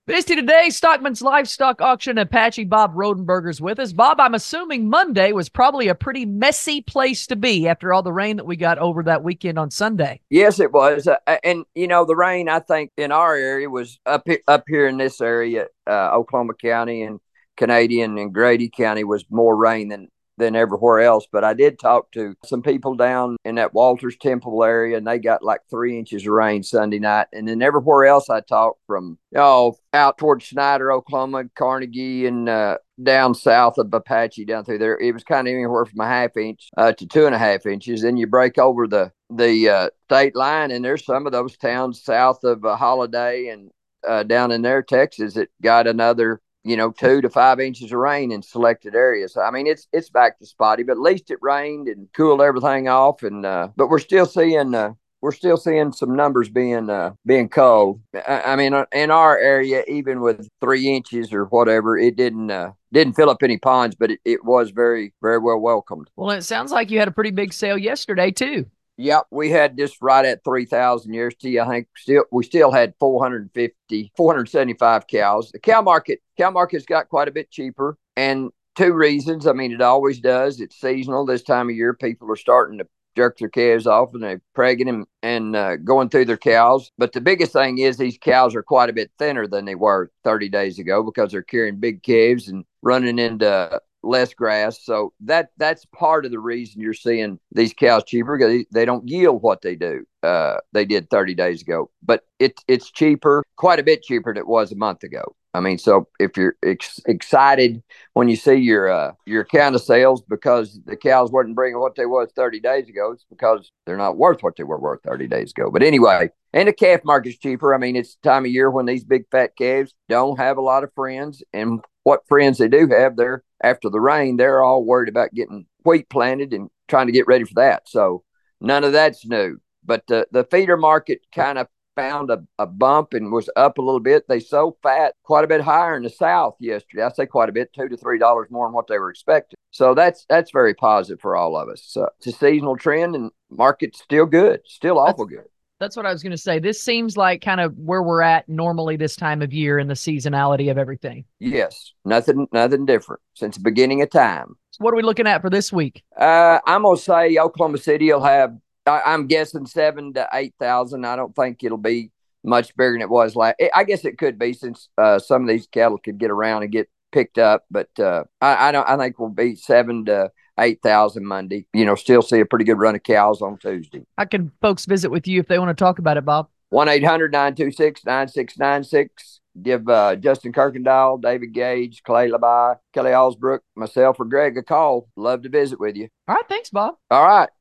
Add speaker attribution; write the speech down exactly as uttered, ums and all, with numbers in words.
Speaker 1: Misty today, Stockman's Livestock Auction Apache Bob Rodenberger's with us. Bob, I'm assuming Monday was probably a pretty messy place to be after all the rain that we got over that weekend on Sunday.
Speaker 2: Yes, it was. Uh, and, you know, the rain, I think, in our area was up, up here in this area, uh, Oklahoma County and Canadian and Grady County was more rain than than everywhere else. But I did talk to some people down in that Walters Temple area, and they got like three inches of rain Sunday night. And then everywhere else I talked from, you know, out towards Snyder, Oklahoma, Carnegie, and uh, down south of Apache, down through there, it was kind of anywhere from a half inch uh, to two and a half inches. Then you break over the the uh, state line, and there's some of those towns south of uh, Holiday and uh, down in there, Texas, that got another you know, two to five inches of rain in selected areas. I mean, it's it's back to spotty, but at least it rained and cooled everything off. And uh, but we're still seeing uh, we're still seeing some numbers being uh, being cold. I, I mean, in our area, even with three inches or whatever, it didn't uh, didn't fill up any ponds, but it, it was very very well welcomed.
Speaker 1: Well, it sounds like you had a pretty big sale yesterday too.
Speaker 2: Yep, we had just right at three thousand years T. I think still we still had four hundred fifty, four hundred seventy-five cows. The cow market, cow market's got quite a bit cheaper, and two reasons. I mean, it always does. It's seasonal this time of year. People are starting to jerk their calves off and they're pregging and, and uh, going through their cows. But the biggest thing is these cows are quite a bit thinner than they were thirty days ago because they're carrying big calves and running into less grass. So that that's part of the reason you're seeing these cows cheaper, because they, they don't yield what they do. Uh, they did thirty days ago, but it, it's cheaper, quite a bit cheaper than it was a month ago. I mean, so if you're ex- excited when you see your uh, your count of sales because the cows wasn't bringing what they was thirty days ago, it's because they're not worth what they were worth thirty days ago. But anyway, and the calf market's cheaper. I mean, it's the time of year when these big fat calves don't have a lot of friends, and what friends they do have, they're after the rain, they're all worried about getting wheat planted and trying to get ready for that. So none of that's new. But the, the feeder market kind of found a, a bump and was up a little bit. They sold fat quite a bit higher in the South yesterday. I say quite a bit, two to three dollars more than what they were expecting. So that's that's very positive for all of us. So it's a seasonal trend, and market's still good, still awful
Speaker 1: That's,
Speaker 2: good.
Speaker 1: that's what I was going to say. This seems like kind of where we're at normally this time of year in the seasonality of everything.
Speaker 2: Yes, nothing nothing different since the beginning of time.
Speaker 1: So what are we looking at for this week?
Speaker 2: Uh, I'm gonna say Oklahoma City will have. I, I'm guessing seven to eight thousand. I don't think it'll be much bigger than it was last. I guess it could be since uh, some of these cattle could get around and get picked up. But uh, I, I don't. I think we'll be seven to eight thousand Monday. You know, still see a pretty good run of cows on Tuesday.
Speaker 1: How can folks visit with you if they want to talk about it, Bob?
Speaker 2: One eight hundred nine two six nine six nine six. Give uh, Justin Kirkendall, David Gage, Clay Labai, Kelly Allsbrook, myself, or Greg a call. Love to visit with you.
Speaker 1: All right. Thanks, Bob.
Speaker 2: All right.